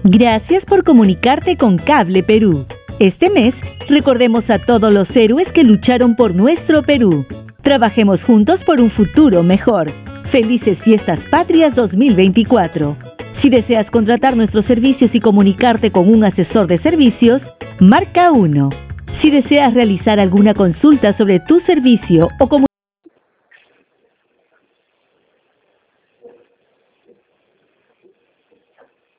Gracias por comunicarte con Cable Perú. Este mes, recordemos a todos los héroes que lucharon por nuestro Perú. Trabajemos juntos por un futuro mejor. Felices Fiestas Patrias 2024. Si deseas contratar nuestros servicios y comunicarte con un asesor de servicios, marca 1. Si deseas realizar alguna consulta sobre tu servicio o